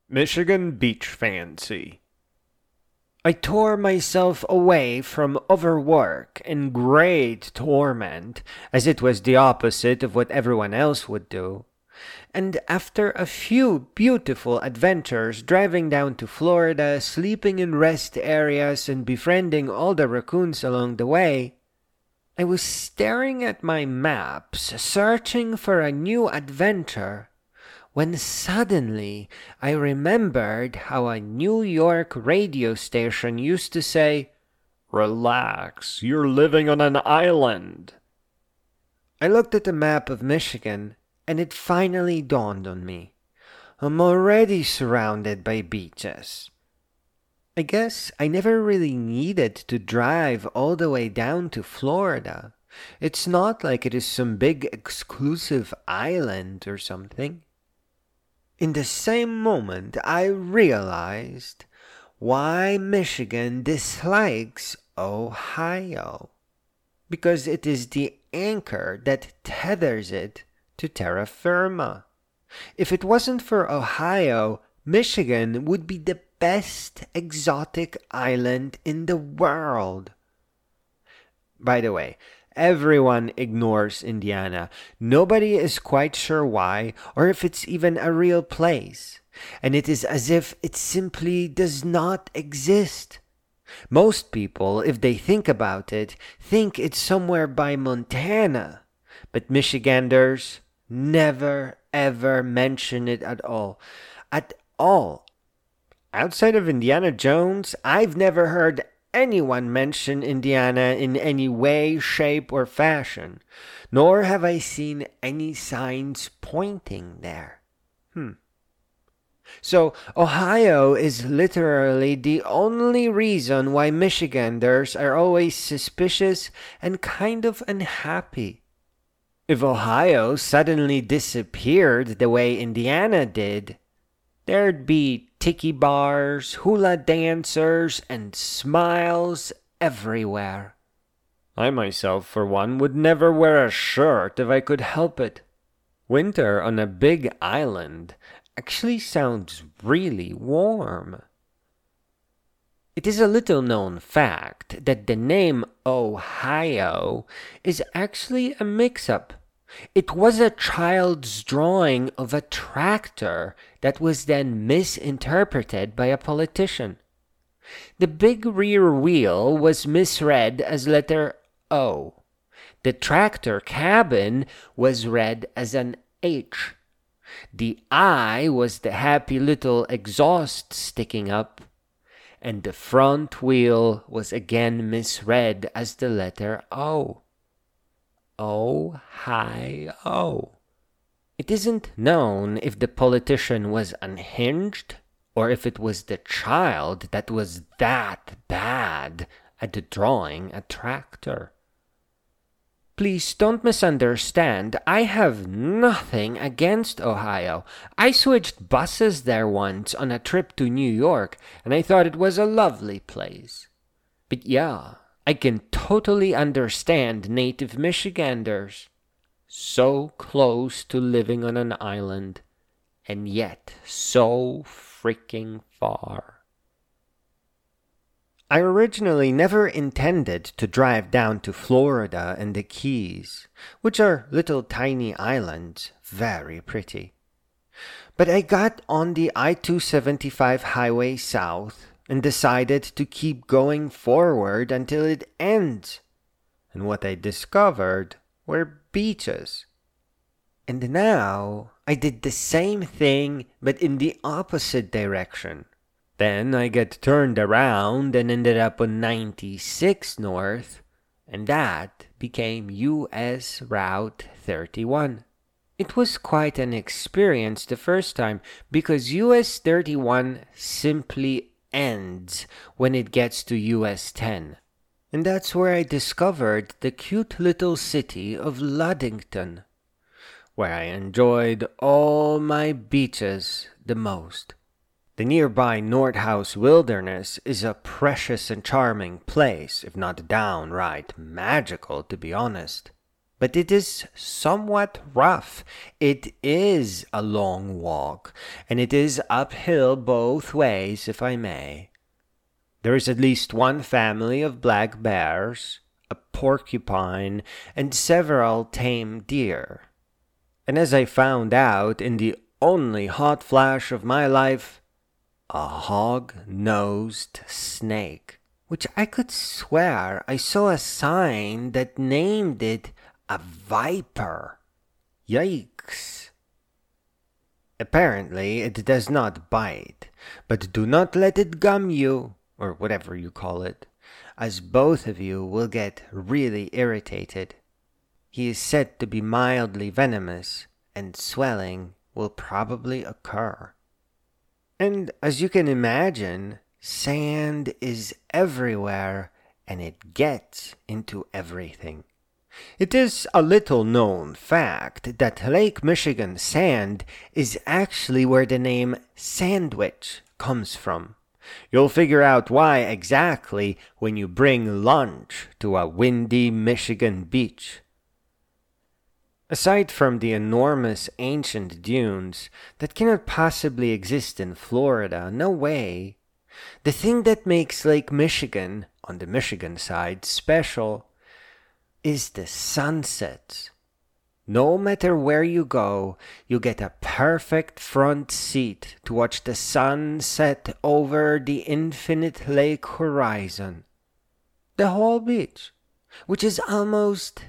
Michigan Beach Fancy. I tore myself away from overwork and great torment, as it was the opposite of what everyone else would do. And after a few beautiful adventures driving down to Florida, sleeping in rest areas, and befriending all the raccoons along the way, I was staring at my maps, searching for a new adventure, when suddenly I remembered how a New York radio station used to say, "Relax, you're living on an island." I looked at the map of Michigan, and it finally dawned on me. I'm already surrounded by beaches. I guess I never really needed to drive all the way down to Florida. It's not like it is some big exclusive island or something. In the same moment, I realized why Michigan dislikes Ohio. Because it is the anchor that tethers it to terra firma. If it wasn't for Ohio, Michigan would be the best exotic island in the world. By the way, everyone ignores Indiana. Nobody is quite sure why, or if it's even a real place. And it is as if it simply does not exist. Most people, if they think about it, think it's somewhere by Montana. But Michiganders never ever mention it at all. At all. Outside of Indiana Jones, I've never heard anyone mention Indiana in any way, shape, or fashion, nor have I seen any signs pointing there. So, Ohio is literally the only reason why Michiganders are always suspicious and kind of unhappy. If Ohio suddenly disappeared the way Indiana did, there'd be tiki bars, hula dancers, and smiles everywhere. I myself, for one, would never wear a shirt if I could help it. Winter on a big island actually sounds really warm. It is a little known fact that the name Ohio is actually a mix-up. It was a child's drawing of a tractor that was then misinterpreted by a politician. The big rear wheel was misread as letter O. The tractor cabin was read as an H. The I was the happy little exhaust sticking up, and the front wheel was again misread as the letter O. Ohio. It isn't known if the politician was unhinged or if it was the child that was that bad at drawing a tractor. Please don't misunderstand. I have nothing against Ohio. I switched buses there once on a trip to New York, and I thought it was a lovely place. But yeah, I can totally understand native Michiganders. So close to living on an island, and yet so freaking far. I originally never intended to drive down to Florida and the Keys, which are little tiny islands, very pretty. But I got on the I-275 highway south and decided to keep going forward until it ends. And what I discovered were beaches. And now I did the same thing but in the opposite direction. Then I get turned around and ended up on 96 North, and that became US Route 31. It was quite an experience the first time because US 31 simply ends when it gets to US 10. And that's where I discovered the cute little city of Ludington, where I enjoyed all my beaches the most. The nearby Nordhaus Wilderness is a precious and charming place, if not downright magical, to be honest. but it is somewhat rough. It is a long walk, and it is uphill both ways, if I may. There is at least one family of black bears, a porcupine, and several tame deer. And as I found out in the only hot flash of my life, a hog-nosed snake, which I could swear I saw a sign that named it a viper. Yikes. Apparently it does not bite, but do not let it gum you, or whatever you call it, as both of you will get really irritated. He is said to be mildly venomous, and swelling will probably occur. And as you can imagine, sand is everywhere, and it gets into everything. It is a little known fact that Lake Michigan sand is actually where the name sandwich comes from. You'll figure out why exactly when you bring lunch to a windy Michigan beach. Aside from the enormous ancient dunes that cannot possibly exist in Florida, no way, the thing that makes Lake Michigan, on the Michigan side, special is the sunsets. No matter where you go, you get a perfect front seat to watch the sun set over the infinite lake horizon. The whole beach, which is almost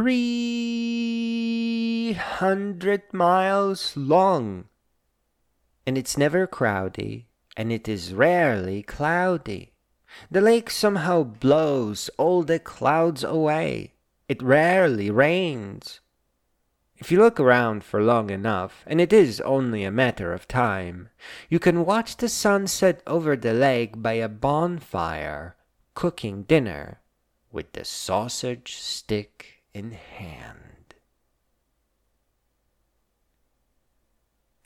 300 miles long. And it's never crowdy, and it is rarely cloudy. The lake somehow blows all the clouds away. It rarely rains. If you look around for long enough, and it is only a matter of time, you can watch the sun set over the lake by a bonfire, cooking dinner, with the sausage stick in hand.